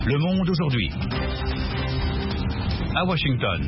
Le Monde aujourd'hui. À Washington.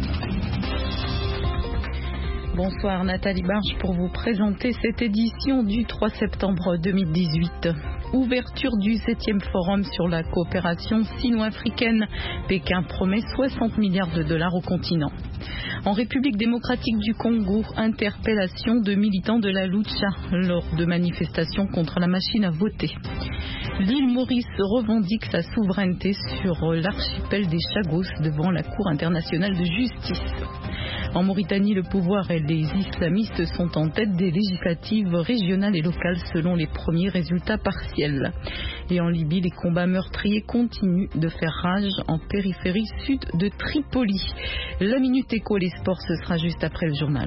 Bonsoir, Nathalie Barge pour vous présenter cette édition du 3 septembre 2018. Ouverture du 7e forum sur la coopération sino-africaine. Pékin promet 60 milliards de dollars au continent. En République démocratique du Congo, interpellation de militants de la Lucha lors de manifestations contre la machine à voter. L'île Maurice revendique sa souveraineté sur l'archipel des Chagos devant la Cour internationale de justice. En Mauritanie, le pouvoir et les islamistes sont en tête des législatives régionales et locales selon les premiers résultats partiels. Et en Libye, les combats meurtriers continuent de faire rage en périphérie sud de Tripoli. La Minute Éco, les sports, ce sera juste après le journal.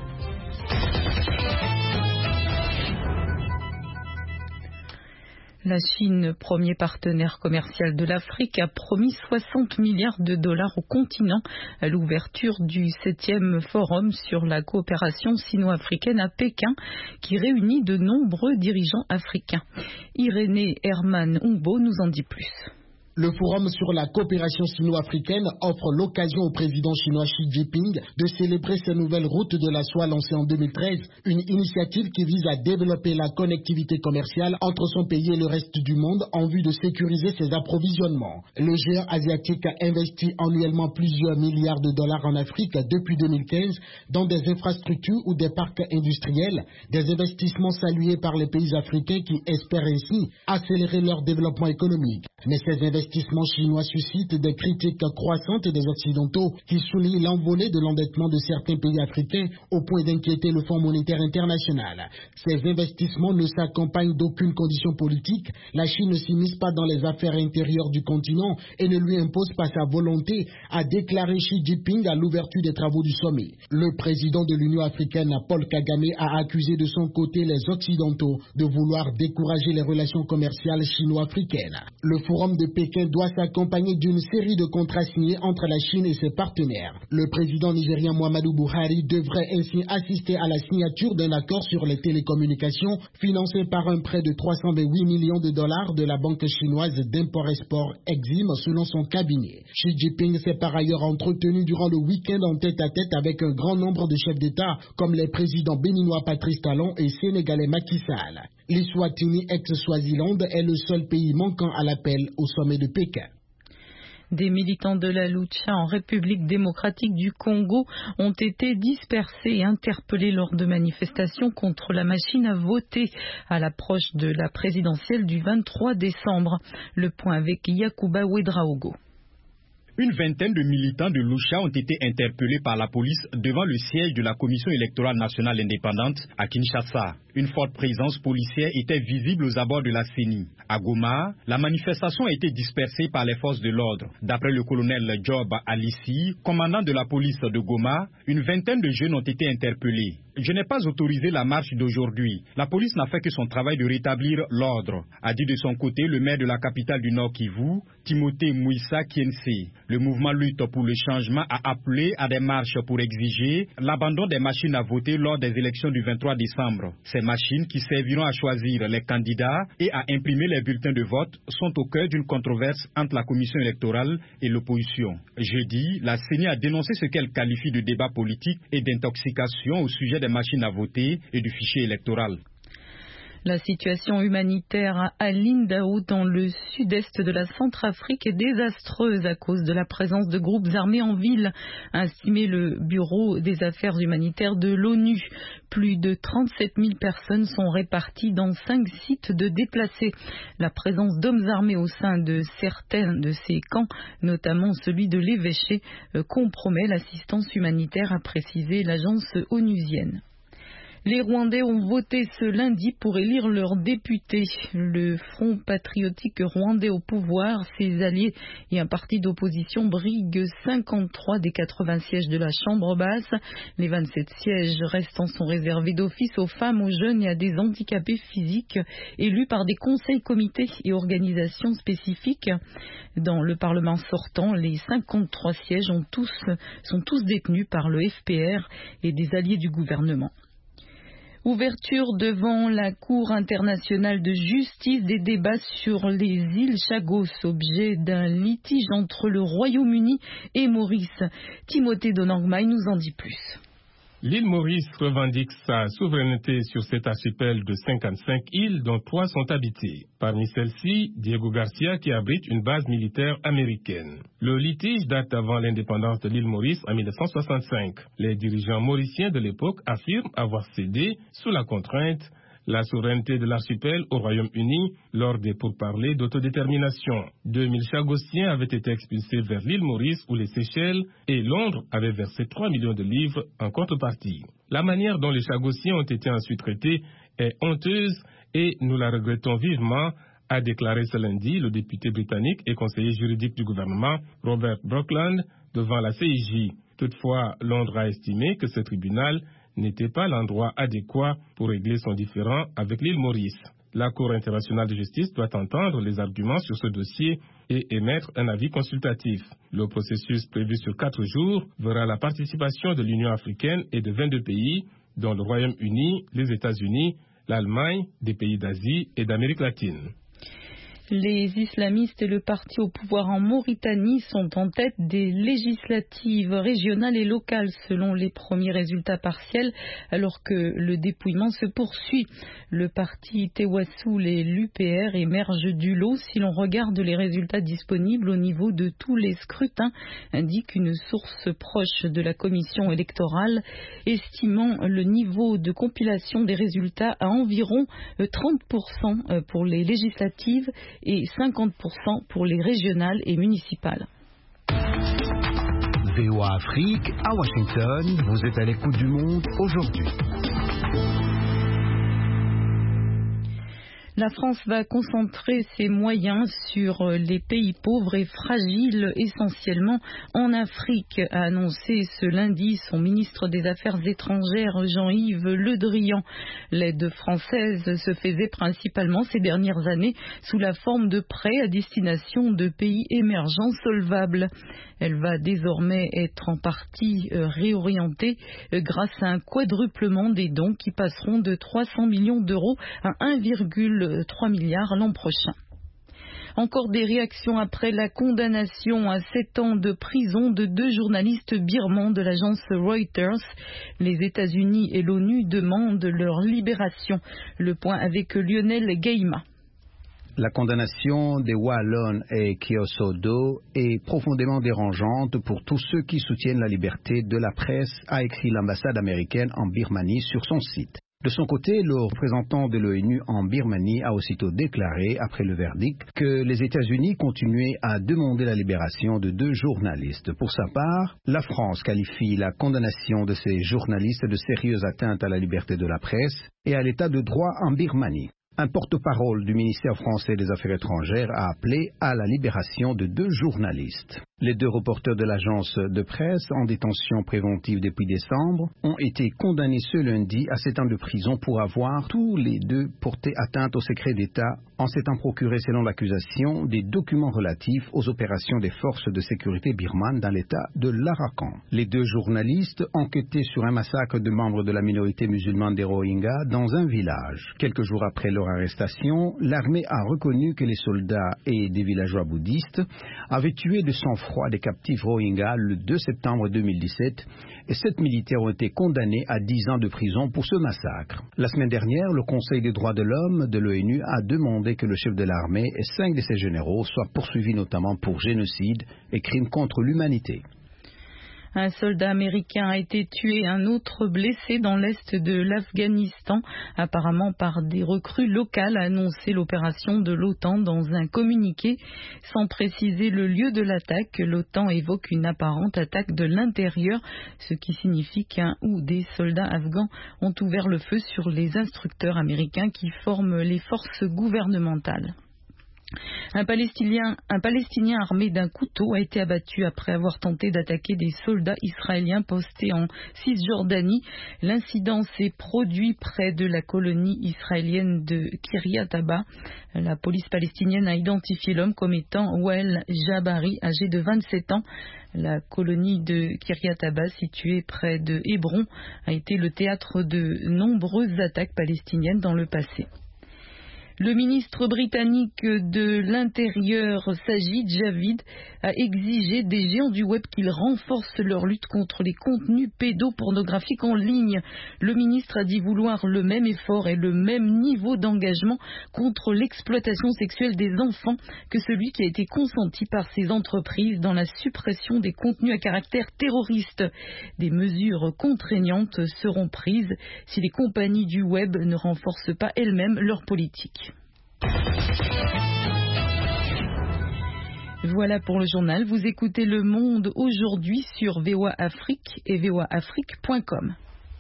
La Chine, premier partenaire commercial de l'Afrique, a promis 60 milliards de dollars au continent à l'ouverture du 7e forum sur la coopération sino-africaine à Pékin, qui réunit de nombreux dirigeants africains. Irénée Herman-Humbo nous en dit plus. Le forum sur la coopération sino-africaine offre l'occasion au président chinois Xi Jinping de célébrer sa nouvelle route de la soie lancée en 2013, une initiative qui vise à développer la connectivité commerciale entre son pays et le reste du monde en vue de sécuriser ses approvisionnements. Le géant asiatique a investi annuellement plusieurs milliards de dollars en Afrique depuis 2015 dans des infrastructures ou des parcs industriels, des investissements salués par les pays africains qui espèrent ainsi accélérer leur développement économique. Mais ces investissements chinois suscitent des critiques croissantes des Occidentaux qui soulignent l'envolée de l'endettement de certains pays africains au point d'inquiéter le Fonds monétaire international. Ces investissements ne s'accompagnent d'aucune condition politique. La Chine ne s'immisce pas dans les affaires intérieures du continent et ne lui impose pas sa volonté, a déclaré Xi Jinping à l'ouverture des travaux du sommet. Le président de l'Union africaine, Paul Kagame, a accusé de son côté les Occidentaux de vouloir décourager les relations commerciales chino-africaines. Le forum de Pékin doit s'accompagner d'une série de contrats signés entre la Chine et ses partenaires. Le président nigérien Muhammadu Buhari devrait ainsi assister à la signature d'un accord sur les télécommunications financé par un prêt de 328 millions de dollars de la banque chinoise d'import-export Exim selon son cabinet. Xi Jinping s'est par ailleurs entretenu durant le week-end en tête-à-tête avec un grand nombre de chefs d'État comme les présidents béninois Patrice Talon et sénégalais Macky Sall. L'Eswatini ex-Swaziland est le seul pays manquant à l'appel au sommet de Pékin. Des militants de la Lucha en République démocratique du Congo ont été dispersés et interpellés lors de manifestations contre la machine à voter à l'approche de la présidentielle du 23 décembre. Le point avec Yacouba Ouedraogo. Une vingtaine de militants de Lucha ont été interpellés par la police devant le siège de la Commission électorale nationale indépendante à Kinshasa. Une forte présence policière était visible aux abords de la CENI. À Goma, la manifestation a été dispersée par les forces de l'ordre. D'après le colonel Job Alissi, commandant de la police de Goma, une vingtaine de jeunes ont été interpellés. Je n'ai pas autorisé la marche d'aujourd'hui. La police n'a fait que son travail de rétablir l'ordre, a dit de son côté le maire de la capitale du Nord Kivu, Timothée Mouissa Kiense. Le mouvement Lutte pour le changement a appelé à des marches pour exiger l'abandon des machines à voter lors des élections du 23 décembre. Ces machines qui serviront à choisir les candidats et à imprimer les bulletins de vote sont au cœur d'une controverse entre la commission électorale et l'opposition. Jeudi, la CENI a dénoncé ce qu'elle qualifie de débat politique et d'intoxication au sujet des machines à voter et du fichier électoral. La situation humanitaire à Lindao, dans le sud-est de la Centrafrique, est désastreuse à cause de la présence de groupes armés en ville, a estimé le Bureau des affaires humanitaires de l'ONU. Plus de 37 000 personnes sont réparties dans 5 sites de déplacés. La présence d'hommes armés au sein de certains de ces camps, notamment celui de l'évêché, compromet l'assistance humanitaire, a précisé l'agence onusienne. Les Rwandais ont voté ce lundi pour élire leurs députés. Le Front patriotique rwandais au pouvoir, ses alliés et un parti d'opposition briguent 53 des 80 sièges de la Chambre basse. Les 27 sièges restants sont réservés d'office aux femmes, aux jeunes et à des handicapés physiques élus par des conseils, comités et organisations spécifiques. Dans le Parlement sortant, les 53 sièges sont tous détenus par le FPR et des alliés du gouvernement. Ouverture devant la Cour internationale de justice des débats sur les îles Chagos, objet d'un litige entre le Royaume-Uni et Maurice. Timothée Donangmaï nous en dit plus. L'île Maurice revendique sa souveraineté sur cet archipel de 55 îles dont 3 sont habitées. Parmi celles-ci, Diego Garcia qui abrite une base militaire américaine. Le litige date avant l'indépendance de l'île Maurice en 1965. Les dirigeants mauriciens de l'époque affirment avoir cédé, sous la contrainte, la souveraineté de l'archipel au Royaume-Uni lors des pourparlers d'autodétermination. 2000 Chagossiens avaient été expulsés vers l'île Maurice ou les Seychelles et Londres avait versé 3 millions de livres en contrepartie. La manière dont les Chagossiens ont été ensuite traités est honteuse et nous la regrettons vivement, a déclaré ce lundi le député britannique et conseiller juridique du gouvernement Robert Brockland devant la CIJ. Toutefois, Londres a estimé que ce tribunal n'était pas l'endroit adéquat pour régler son différend avec l'île Maurice. La Cour internationale de justice doit entendre les arguments sur ce dossier et émettre un avis consultatif. Le processus prévu sur 4 jours verra la participation de l'Union africaine et de 22 pays, dont le Royaume-Uni, les États-Unis, l'Allemagne, des pays d'Asie et d'Amérique latine. Les islamistes et le parti au pouvoir en Mauritanie sont en tête des législatives régionales et locales selon les premiers résultats partiels, alors que le dépouillement se poursuit. Le parti Tewassoul et l'UPR émergent du lot si l'on regarde les résultats disponibles au niveau de tous les scrutins, indique une source proche de la commission électorale, estimant le niveau de compilation des résultats à environ 30% pour les législatives et 50% pour les régionales et municipales. VOA Afrique, à Washington, vous êtes à l'écoute du monde aujourd'hui. La France va concentrer ses moyens sur les pays pauvres et fragiles, essentiellement en Afrique, a annoncé ce lundi son ministre des Affaires étrangères Jean-Yves Le Drian. L'aide française se faisait principalement ces dernières années sous la forme de prêts à destination de pays émergents solvables. Elle va désormais être en partie réorientée grâce à un quadruplement des dons qui passeront de 300 millions d'euros à 1,3 milliard l'an prochain. Encore des réactions après la condamnation à 7 ans de prison de 2 journalistes birmans de l'agence Reuters. Les États-Unis et l'ONU demandent leur libération. Le point avec Lionel Guéima. La condamnation de Wallon et Kyosodo est profondément dérangeante pour tous ceux qui soutiennent la liberté de la presse, a écrit l'ambassade américaine en Birmanie sur son site. De son côté, le représentant de l'ONU en Birmanie a aussitôt déclaré, après le verdict, que les États-Unis continuaient à demander la libération de 2 journalistes. Pour sa part, la France qualifie la condamnation de ces journalistes de sérieuses atteintes à la liberté de la presse et à l'état de droit en Birmanie. Un porte-parole du ministère français des Affaires étrangères a appelé à la libération de 2 journalistes. Les 2 reporters de l'agence de presse en détention préventive depuis décembre ont été condamnés ce lundi à 7 ans de prison pour avoir tous les 2 porté atteinte au secret d'État en s'étant procuré, selon l'accusation, des documents relatifs aux opérations des forces de sécurité birmanes dans l'État de l'Arakan. Les 2 journalistes enquêtaient sur un massacre de membres de la minorité musulmane des Rohingyas dans un village. Quelques jours après leur arrestation, l'armée a reconnu que les soldats et des villageois bouddhistes avaient tué de sang-froid des captifs Rohingyas le 2 septembre 2017 et 7 militaires ont été condamnés à 10 ans de prison pour ce massacre. La semaine dernière, le Conseil des droits de l'homme de l'ONU a demandé que le chef de l'armée et 5 de ses généraux soient poursuivis notamment pour génocide et crimes contre l'humanité. Un soldat américain a été tué, un autre blessé dans l'est de l'Afghanistan, apparemment par des recrues locales, a annoncé l'opération de l'OTAN dans un communiqué. Sans préciser le lieu de l'attaque, l'OTAN évoque une apparente attaque de l'intérieur, ce qui signifie qu'un ou des soldats afghans ont ouvert le feu sur les instructeurs américains qui forment les forces gouvernementales. Un Palestinien armé d'un couteau a été abattu après avoir tenté d'attaquer des soldats israéliens postés en Cisjordanie. L'incident s'est produit près de la colonie israélienne de Kiryat Arba. La police palestinienne a identifié l'homme comme étant Wael Jabari, âgé de 27 ans. La colonie de Kiryat Arba, située près de Hébron, a été le théâtre de nombreuses attaques palestiniennes dans le passé. Le ministre britannique de l'Intérieur, Sajid Javid, a exigé des géants du web qu'ils renforcent leur lutte contre les contenus pédopornographiques en ligne. Le ministre a dit vouloir le même effort et le même niveau d'engagement contre l'exploitation sexuelle des enfants que celui qui a été consenti par ces entreprises dans la suppression des contenus à caractère terroriste. Des mesures contraignantes seront prises si les compagnies du web ne renforcent pas elles-mêmes leur politique. Voilà pour le journal. Vous écoutez Le Monde aujourd'hui sur VOA Afrique et voaafrique.com.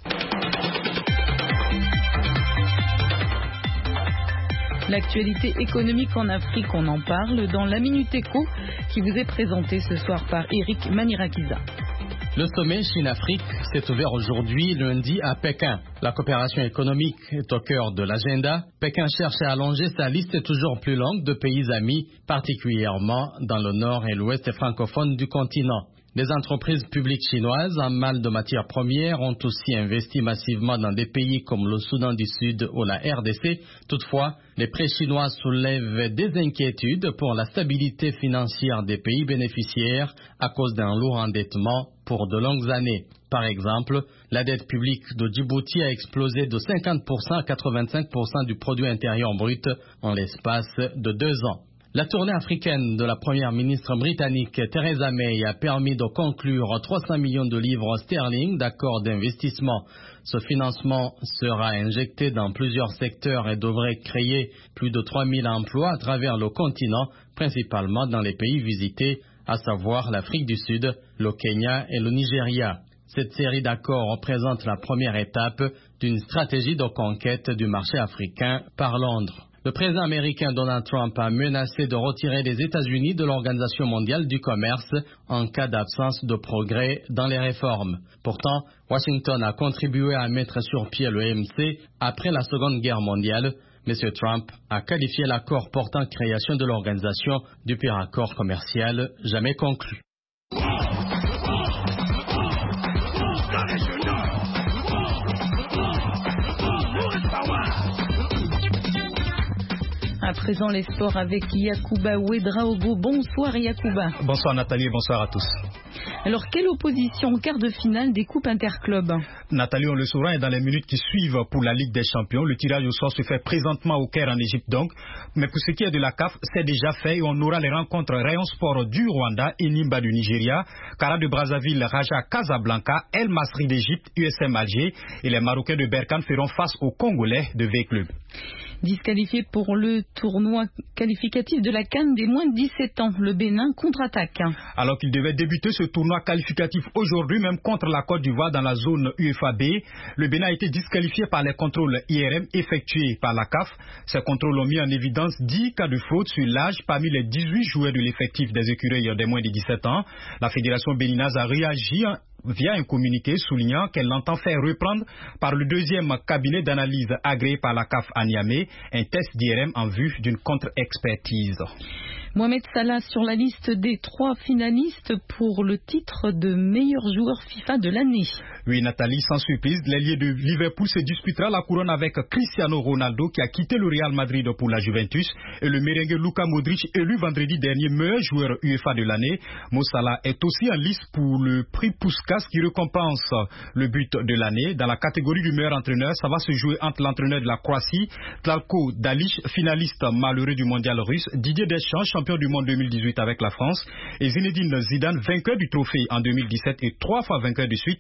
L'actualité économique en Afrique, on en parle dans la Minute Éco qui vous est présentée ce soir par Eric Manirakiza. Le sommet Chine-Afrique s'est ouvert aujourd'hui lundi à Pékin. La coopération économique est au cœur de l'agenda. Pékin cherche à allonger sa liste toujours plus longue de pays amis, particulièrement dans le nord et l'ouest francophone du continent. Les entreprises publiques chinoises en mal de matières premières ont aussi investi massivement dans des pays comme le Soudan du Sud ou la RDC. Toutefois, les prêts chinois soulèvent des inquiétudes pour la stabilité financière des pays bénéficiaires à cause d'un lourd endettement pour de longues années. Par exemple, la dette publique de Djibouti a explosé de 50% à 85% du produit intérieur brut en l'espace de 2 ans. La tournée africaine de la première ministre britannique Theresa May a permis de conclure 300 millions de livres sterling d'accords d'investissement. Ce financement sera injecté dans plusieurs secteurs et devrait créer plus de 3000 emplois à travers le continent, principalement dans les pays visités, à savoir l'Afrique du Sud, le Kenya et le Nigeria. Cette série d'accords représente la première étape d'une stratégie de conquête du marché africain par Londres. Le président américain Donald Trump a menacé de retirer les États-Unis de l'Organisation mondiale du commerce en cas d'absence de progrès dans les réformes. Pourtant, Washington a contribué à mettre sur pied l'OMC après la Seconde Guerre mondiale. M. Trump a qualifié l'accord portant création de l'organisation du pire accord commercial jamais conclu. À présent, les sports avec Yacouba Ouedraogo. Bonsoir Yacouba. Bonsoir Nathalie et bonsoir à tous. Alors, quelle opposition en quart de finale des coupes interclubs? Nathalie, on le saura dans les minutes qui suivent pour la Ligue des Champions. Le tirage au sort se fait présentement au Caire en Égypte donc. Mais pour ce qui est de la CAF, c'est déjà fait et on aura les rencontres Rayon Sport du Rwanda et Nimba du Nigeria, Kara de Brazzaville, Raja Casablanca, El Masri d'Égypte, USM Alger et les Marocains de Berkane feront face aux Congolais de V-Club. Disqualifié pour le tournoi qualificatif de la CAN des moins de 17 ans, le Bénin contre-attaque. Alors qu'il devait débuter ce tournoi qualificatif aujourd'hui, même contre la Côte d'Ivoire dans la zone UEFA B, le Bénin a été disqualifié par les contrôles IRM effectués par la CAF. Ces contrôles ont mis en évidence 10 cas de fraude sur l'âge parmi les 18 joueurs de l'effectif des écureuils des moins de 17 ans. La fédération béninoise a réagi via un communiqué soulignant qu'elle entend faire reprendre par le deuxième cabinet d'analyse agréé par la CAF à Niamey un test d'IRM en vue d'une contre-expertise. Mohamed Salah sur la liste des 3 finalistes pour le titre de meilleur joueur FIFA de l'année. Oui Nathalie, sans surprise, l'ailier de Liverpool se disputera la couronne avec Cristiano Ronaldo qui a quitté le Real Madrid pour la Juventus et le merengue Luka Modric élu vendredi dernier meilleur joueur UEFA de l'année. Mo Salah est aussi en lice pour le prix Puskas qui récompense le but de l'année. Dans la catégorie du meilleur entraîneur, ça va se jouer entre l'entraîneur de la Croatie, Zlatko Dalic, finaliste malheureux du mondial russe, Didier Deschamps, champion du monde 2018 avec la France, et Zinedine Zidane, vainqueur du trophée en 2017 et 3 fois vainqueur de suite de la Ligue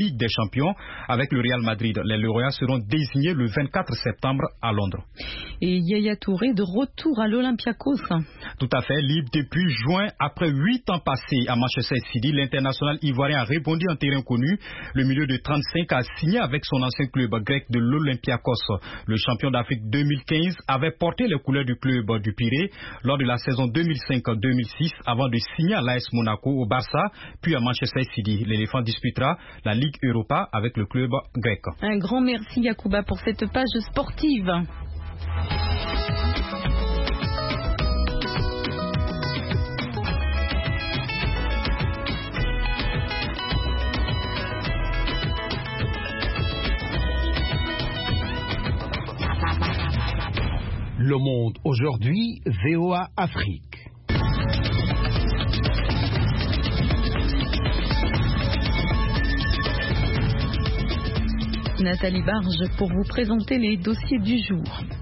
Ligue des Champions avec le Real Madrid. Les lauréats seront désignés le 24 septembre à Londres. Et Yaya Touré de retour à l'Olympiakos. Tout à fait, libre depuis juin. Après 8 ans passés à Manchester City, l'international ivoirien a répondu en terrain connu. Le milieu de 35 a signé avec son ancien club grec de l'Olympiakos. Le champion d'Afrique 2015 avait porté les couleurs du club du Pirée lors de la saison 2005-2006 avant de signer à l'AS Monaco, au Barça, puis à Manchester City. L'éléphant disputera la Ligue Europa avec le club grec. Un grand merci Yacouba pour cette page sportive. Le Monde aujourd'hui, VOA Afrique. Nathalie Barge pour vous présenter les dossiers du jour.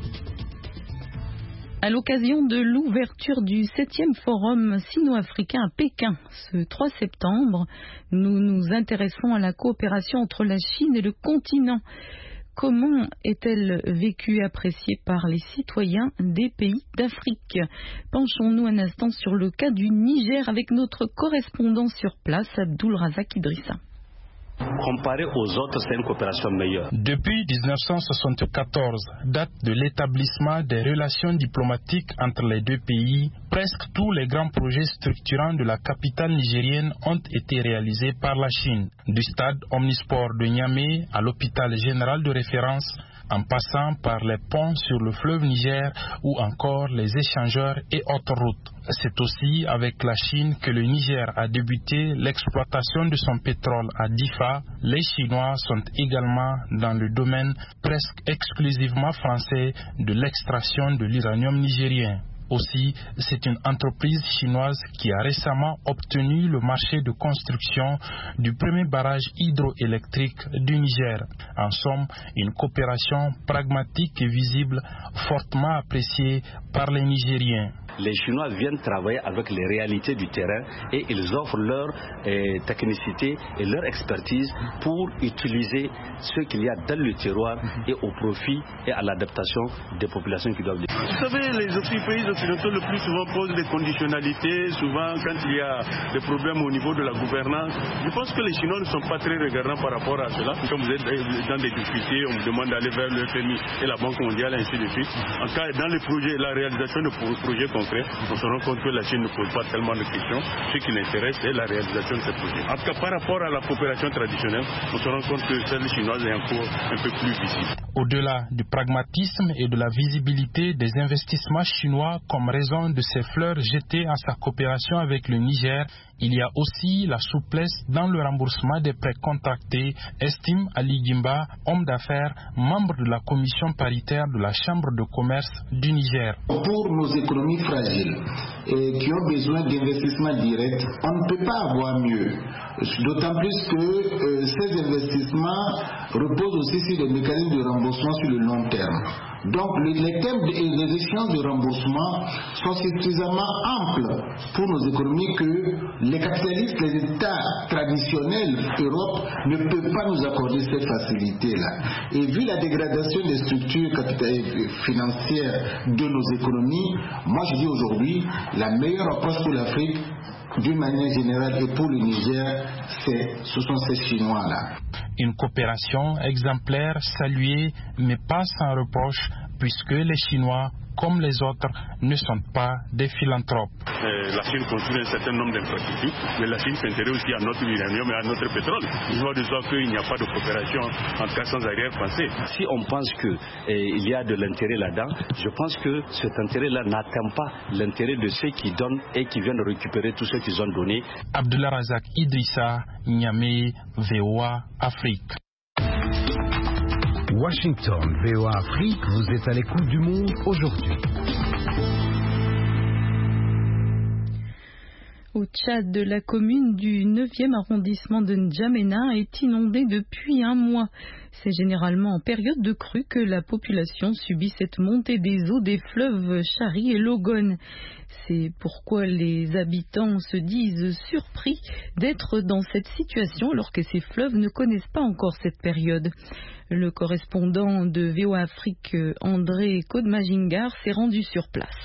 À l'occasion de l'ouverture du 7e forum sino-africain à Pékin, ce 3 septembre, nous nous intéressons à la coopération entre la Chine et le continent. Comment est-elle vécue et appréciée par les citoyens des pays d'Afrique? Penchons-nous un instant sur le cas du Niger avec notre correspondant sur place, Abdul Razak Idrissa. Comparé aux autres, c'est une coopération meilleure. Depuis 1974, date de l'établissement des relations diplomatiques entre les deux pays, presque tous les grands projets structurants de la capitale nigérienne ont été réalisés par la Chine. Du stade omnisport de Niamey à l'hôpital général de référence, en passant par les ponts sur le fleuve Niger ou encore les échangeurs et autres routes. C'est aussi avec la Chine que le Niger a débuté l'exploitation de son pétrole à Difa. Les Chinois sont également dans le domaine presque exclusivement français de l'extraction de l'uranium nigérien. Aussi, c'est une entreprise chinoise qui a récemment obtenu le marché de construction du premier barrage hydroélectrique du Niger. En somme, une coopération pragmatique et visible, fortement appréciée par les Nigériens. Les Chinois viennent travailler avec les réalités du terrain et ils offrent leur technicité et leur expertise pour utiliser ce qu'il y a dans le terroir et au profit et à l'adaptation des populations qui doivent vivre. Vous savez, les pays occidentaux le plus souvent posent des conditionnalités, souvent quand il y a des problèmes au niveau de la gouvernance. Je pense que les Chinois ne sont pas très regardants par rapport à cela. Quand vous êtes dans des difficultés, on vous demande d'aller vers le FMI et la Banque mondiale, ainsi de suite. En cas, dans les projets, la réalisation de projets concrets, on se rend compte que la Chine ne pose pas tellement de questions. Ce qui l'intéresse, c'est la réalisation de ces projets. En tout cas, par rapport à la coopération traditionnelle, on se rend compte que celle chinoise est encore un peu plus visible. Au-delà du pragmatisme et de la visibilité des investissements chinois comme raison de ces fleurs jetées à sa coopération avec le Niger, il y a aussi la souplesse dans le remboursement des prêts contractés, estime Ali Gimba, homme d'affaires, membre de la commission paritaire de la Chambre de commerce du Niger. Pour nos économies fragiles et qui ont besoin d'investissements directs, on ne peut pas avoir mieux. D'autant plus que ces investissements reposent aussi sur des mécanismes de remboursement sur le long terme. Donc les thèmes et les échéances de remboursement sont suffisamment amples pour nos économies que les capitalistes, les États traditionnels Europe ne peuvent pas nous accorder cette facilité-là. Et vu la dégradation des structures financières de nos économies, moi je dis aujourd'hui, la meilleure approche pour l'Afrique, d'une manière générale et pour le Niger, ce sont ces Chinois-là. Une coopération exemplaire, saluée, mais pas sans reproche, puisque les Chinois, comme les autres, ne sont pas des philanthropes. La Chine construit un certain nombre d'infrastructures, mais la Chine s'intéresse aussi à notre uranium et à notre pétrole. Il va de soi qu'il n'y a pas de coopération en cas sans arrière-pensée. Si on pense qu'il y a de l'intérêt là-dedans, je pense que cet intérêt-là n'atteint pas l'intérêt de ceux qui donnent et qui viennent récupérer tout ce qu'ils ont donné. Abdullah Razak Idrissa, Niamey, VOA Afrique. Washington, VOA Afrique, vous êtes à l'écoute du monde aujourd'hui. Au Tchad, la commune du 9e arrondissement de N'Djamena est inondée depuis un mois. C'est généralement en période de crue que la population subit cette montée des eaux des fleuves Chari et Logone. C'est pourquoi les habitants se disent surpris d'être dans cette situation alors que ces fleuves ne connaissent pas encore cette période. Le correspondant de VOA Afrique, André Kodmajingar, s'est rendu sur place.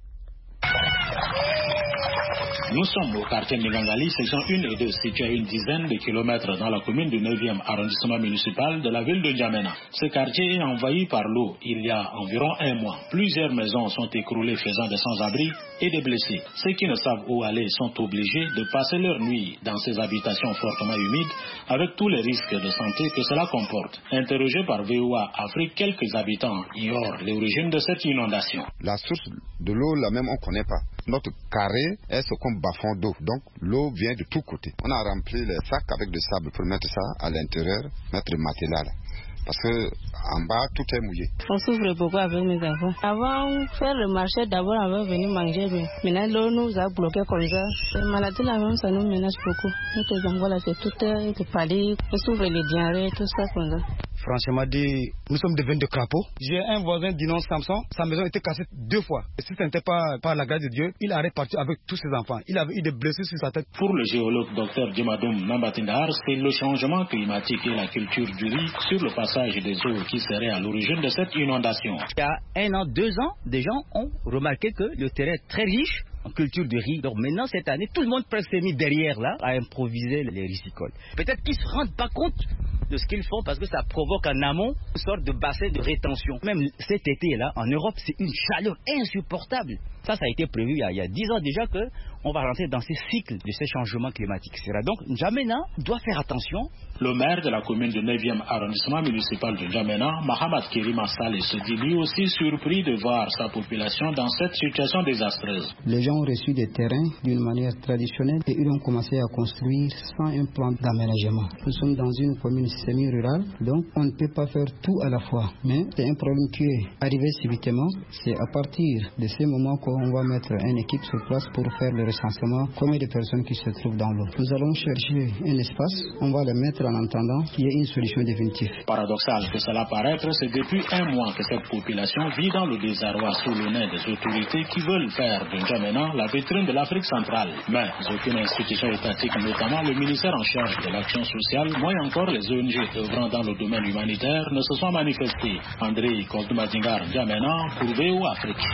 Nous sommes au quartier Milangali, section 1 et 2, situé à une dizaine de kilomètres dans la commune du 9e arrondissement municipal de la ville de N'Djamena. Ce quartier est envahi par l'eau il y a environ un mois. Plusieurs maisons sont écroulées, faisant des sans-abri et des blessés. Ceux qui ne savent où aller sont obligés de passer leur nuit dans ces habitations fortement humides, avec tous les risques de santé que cela comporte. Interrogé par VOA Afrique, quelques habitants ignorent l'origine de cette inondation. La source de l'eau, là même, on ne connaît pas. Notre carré est ce qu'on bas-fond d'eau, donc l'eau vient de tous côtés. On a rempli les sacs avec du sable pour mettre ça à l'intérieur, mettre le matelas là. Parce que en bas tout est mouillé. On souffre beaucoup avec mes enfants. Avant faire le marché, d'abord on va venir manger. Maintenant l'eau nous a bloqué comme ça. Les maladies là même ça nous menace beaucoup. Notre enfants là c'est tout le palais, on souffre les diarrhées, tout ça comme ça. Franchement dit, nous sommes devenus des crapauds. J'ai un voisin du nom Samson, sa maison était cassée 2 fois. Et si ce n'était pas par la grâce de Dieu, il aurait parti avec tous ses enfants. Il avait eu des blessures sur sa tête. Pour le géologue Dr Djimadoum Nambatindar, c'est le changement climatique et la culture du riz sur le passage des eaux qui serait à l'origine de cette inondation. Il y a 1 an, 2 ans, des gens ont remarqué que le terrain est très riche en culture de riz. Donc maintenant, cette année, tout le monde presque s'est mis derrière là à improviser les rizicoles. Peut-être qu'ils ne se rendent pas compte de ce qu'ils font parce que ça provoque en amont une sorte de bassin de rétention. Même cet été-là, en Europe, c'est une chaleur insupportable. Ça a été prévu il y a 10 ans déjà qu'on va rentrer dans ces cycles de ces changements climatiques. Donc N'Djamena doit faire attention. Le maire de la commune du 9e arrondissement municipal de N'Djamena, Mahamat Kirima Saleh, se dit lui aussi surpris de voir sa population dans cette situation désastreuse. Les gens ont reçu des terrains d'une manière traditionnelle et ils ont commencé à construire sans un plan d'aménagement. Nous sommes dans une commune semi-rurale, donc on ne peut pas faire tout à la fois. Mais c'est un problème qui est arrivé subitement. C'est à partir de ce moment qu'on va mettre une équipe sur place pour faire le recensement, combien de personnes qui se trouvent dans l'eau. Nous allons chercher un espace, on va le mettre en attendant qu'il y ait une solution définitive. Paradoxal que cela paraître, c'est depuis un mois que cette population vit dans le désarroi sous le nez des autorités qui veulent faire de N'Djamena la vitrine de l'Afrique centrale. Mais aucune institution étatique, notamment le ministère en charge de l'action sociale, moins encore les ONG œuvrant dans le domaine humanitaire, ne se sont manifestés. André Kodmajingar, N'Djamena, pour VOA Afrique.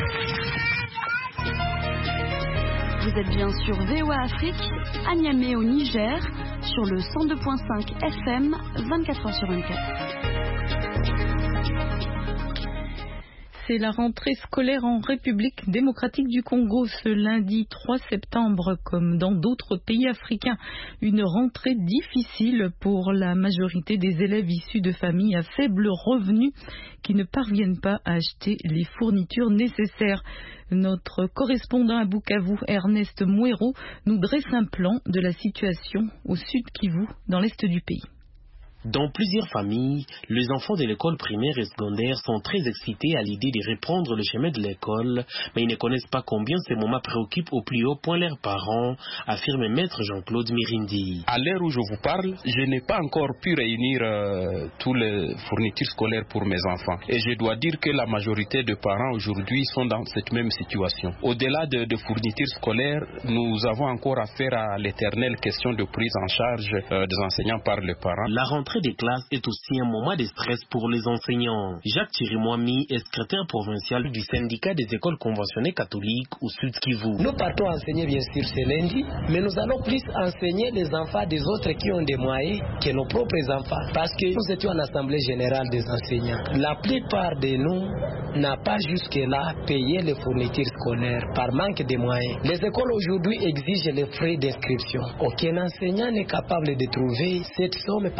Vous êtes bien sur VOA Afrique, à Niamey au Niger, sur le 102.5 FM, 24h sur 24. C'est la rentrée scolaire en République démocratique du Congo ce lundi 3 septembre, comme dans d'autres pays africains. Une rentrée difficile pour la majorité des élèves issus de familles à faible revenu qui ne parviennent pas à acheter les fournitures nécessaires. Notre correspondant à Bukavu, Ernest Mouero, nous dresse un plan de la situation au sud Kivu, dans l'est du pays. Dans plusieurs familles, les enfants de l'école primaire et secondaire sont très excités à l'idée de reprendre le chemin de l'école, mais ils ne connaissent pas combien ces moments préoccupent au plus haut point leurs parents, affirme maître Jean-Claude Mirindi. À l'heure où je vous parle, je n'ai pas encore pu réunir tous les fournitures scolaires pour mes enfants. Et je dois dire que la majorité de parents aujourd'hui sont dans cette même situation. Au-delà de fournitures scolaires, nous avons encore affaire à l'éternelle question de prise en charge des enseignants par les parents. La rentrée des classes est aussi un moment de stress pour les enseignants. Jacques Chirimwami est secrétaire provincial du syndicat des écoles conventionnées catholiques au Sud Kivu. Nous partons enseigner bien sûr ce lundi, mais nous allons plus enseigner les enfants des autres qui ont des moyens que nos propres enfants, parce que nous étions en assemblée générale des enseignants. La plupart de nous n'a pas jusque-là payé les fournitures scolaires par manque de moyens. Les écoles aujourd'hui exigent les frais d'inscription. Aucun enseignant n'est capable de trouver cette somme pendant la période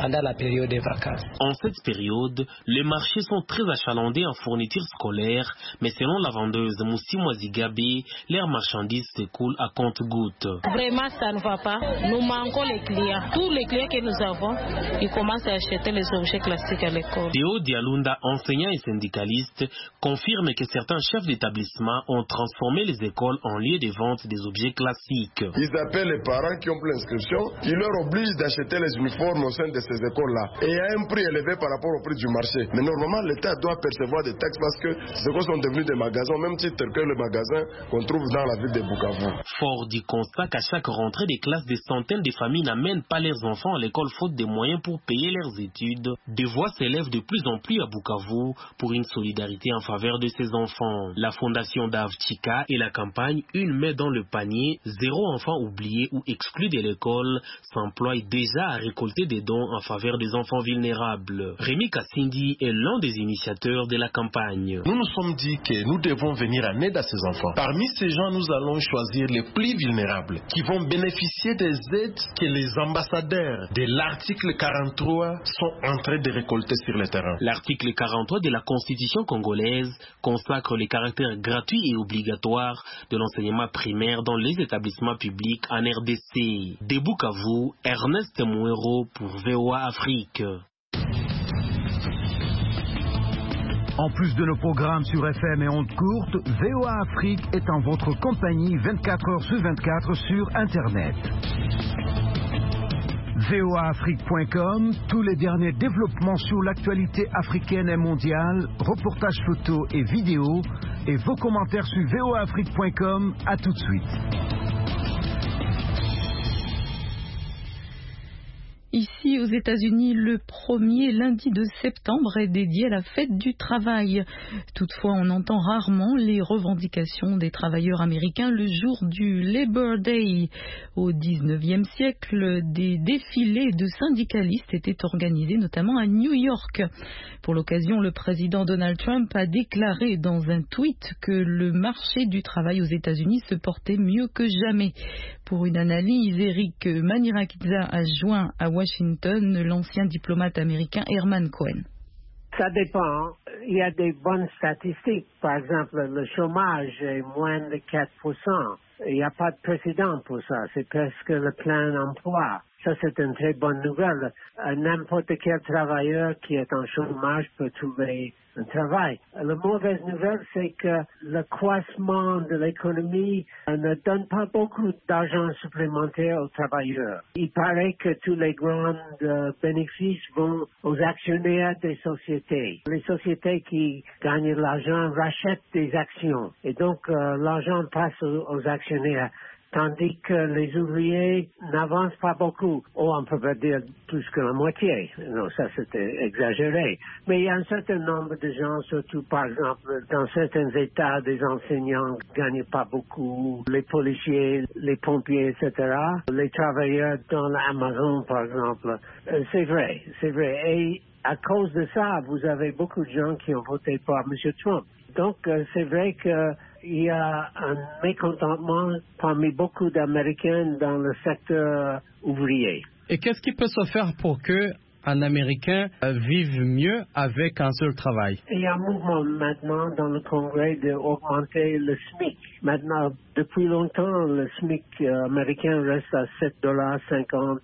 période des vacances. En cette période, les marchés sont très achalandés en fournitures scolaires, mais selon la vendeuse Moussi Moizigabe, leurs marchandises s'écoulent à compte-gouttes. Vraiment, ça ne va pas. Nous manquons les clients. Tous les clients que nous avons, ils commencent à acheter les objets classiques à l'école. Théo Dialunda, enseignant et syndicaliste, confirme que certains chefs d'établissement ont transformé les écoles en lieu de vente des objets classiques. Ils appellent les parents qui ont pris l'inscription, qui leur obligent d'acheter les uniformes au sein de ces écoles-là. Et il y a un prix élevé par rapport au prix du marché. Mais normalement, l'État doit percevoir des taxes parce que ces écoles sont devenues des magasins, au même titre que le magasin qu'on trouve dans la ville de Bukavu. Fort du constat qu'à chaque rentrée des classes, des centaines de familles n'amènent pas leurs enfants à l'école faute des moyens pour payer leurs études, des voix s'élèvent de plus en plus à Bukavu pour une solidarité en faveur de ces enfants. La fondation Davchika et la campagne Une main dans le panier, zéro enfant oublié ou exclu de l'école s'emploient déjà à récolter des dons en faveur des enfants vulnérables. Rémi Kassindi est l'un des initiateurs de la campagne. Nous nous sommes dit que nous devons venir en aide à ces enfants. Parmi ces gens, nous allons choisir les plus vulnérables qui vont bénéficier des aides que les ambassadeurs de l'article 43 sont en train de récolter sur le terrain. L'article 43 de la Constitution congolaise consacre le caractère gratuit et obligatoire de l'enseignement primaire dans les établissements publics en RDC. De Bukavu, Ernest Mouero pour VOA Afrique. En plus de nos programmes sur FM et ondes courtes, VOA Afrique est en votre compagnie 24 heures sur 24 sur Internet. voaafrique.com, tous les derniers développements sur l'actualité africaine et mondiale, reportages photos et vidéos, et vos commentaires sur voaafrique.com. À tout de suite. Ici, aux États-Unis, le premier lundi de septembre est dédié à la fête du travail. Toutefois, on entend rarement les revendications des travailleurs américains le jour du Labor Day. Au 19e siècle, des défilés de syndicalistes étaient organisés, notamment à New York. Pour l'occasion, le président Donald Trump a déclaré dans un tweet que le marché du travail aux États-Unis se portait mieux que jamais. Pour une analyse, Eric Manirakidza a joint à Washington l'ancien diplomate américain Herman Cohen. Ça dépend. Il y a des bonnes statistiques. Par exemple, le chômage est moins de 4%. Il n'y a pas de précédent pour ça. C'est presque le plein emploi. Ça, c'est une très bonne nouvelle. N'importe quel travailleur qui est en chômage peut trouver un travail. La mauvaise nouvelle, c'est que le croissement de l'économie ne donne pas beaucoup d'argent supplémentaire aux travailleurs. Il paraît que tous les grands bénéfices vont aux actionnaires des sociétés. Les sociétés qui gagnent de l'argent rachètent des actions. Et donc, l'argent passe aux actionnaires. Tandis que les ouvriers n'avancent pas beaucoup. Oh, on peut pas dire plus que la moitié. Non, ça c'était exagéré. Mais il y a un certain nombre de gens, surtout par exemple, dans certains États, des enseignants ne gagnent pas beaucoup, les policiers, les pompiers, etc. Les travailleurs dans l'Amazon, par exemple. C'est vrai. Et à cause de ça, vous avez beaucoup de gens qui ont voté pour M. Trump. Donc, c'est vrai qu'il y a un mécontentement parmi beaucoup d'Américains dans le secteur ouvrier. Et qu'est-ce qui peut se faire pour que un Américain vive mieux avec un seul travail? Il y a un mouvement maintenant dans le Congrès d'augmenter le SMIC. Maintenant, depuis longtemps, le SMIC américain reste à $7,50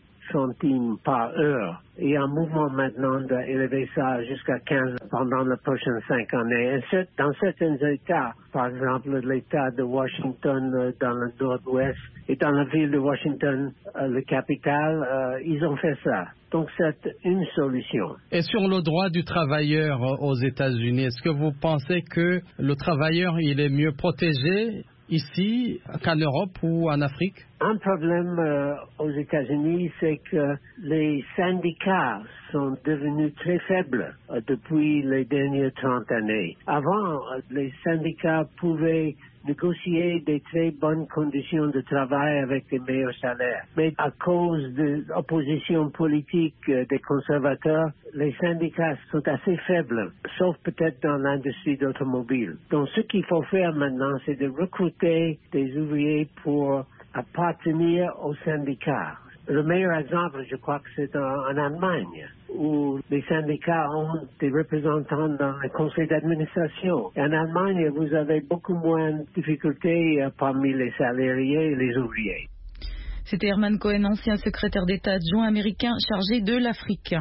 par heure. Il y a un mouvement maintenant d'élever ça jusqu'à 15 pendant les prochaines 5 années. Et dans certains États, par exemple l'État de Washington dans le nord-ouest et dans la ville de Washington, la capitale, ils ont fait ça. Donc c'est une solution. Et sur le droit du travailleur aux États-Unis, est-ce que vous pensez que le travailleur il est mieux protégé ici qu'en Europe ou en Afrique? Un problème aux États-Unis, c'est que les syndicats sont devenus très faibles depuis les dernières 30 années. Avant, les syndicats pouvaient négocier des très bonnes conditions de travail avec des meilleurs salaires. Mais à cause de l'opposition politique des conservateurs, les syndicats sont assez faibles, sauf peut-être dans l'industrie d'automobile. Donc ce qu'il faut faire maintenant, c'est de recruter des ouvriers pour appartenir aux syndicats. Le meilleur exemple, je crois que c'est en Allemagne, où les syndicats ont des représentants dans le conseil d'administration. En Allemagne, vous avez beaucoup moins de difficultés parmi les salariés et les ouvriers. C'était Herman Cohen, ancien secrétaire d'État adjoint américain chargé de l'Afrique.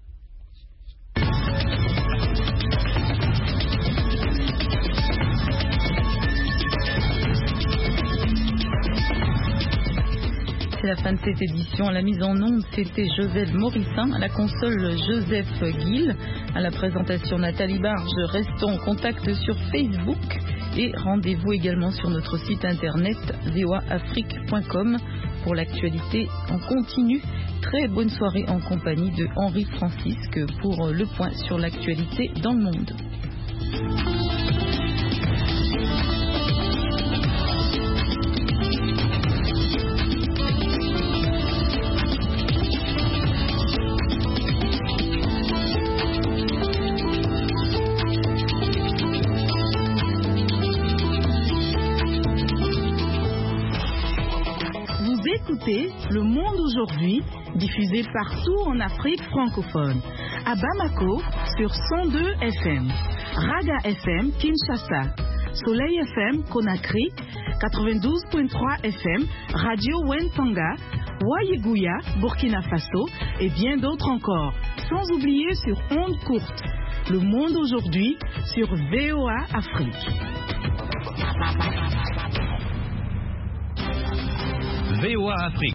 C'est la fin de cette édition. À la mise en onde, c'était Joseph Morissin, à la console Joseph Guil, à la présentation Nathalie Barge. Restons en contact sur Facebook et rendez-vous également sur notre site internet voaafrique.com pour l'actualité en continu. Très bonne soirée en compagnie de Henri Francisque pour le point sur l'actualité dans le monde. Le Monde aujourd'hui, diffusé partout en Afrique francophone. À Bamako, sur 102 FM. Raga FM, Kinshasa. Soleil FM, Conakry. 92.3 FM, Radio Wentanga. Wayeguya, Burkina Faso. Et bien d'autres encore. Sans oublier sur ondes courtes. Le Monde aujourd'hui, sur VOA Afrique. VOA Afrique.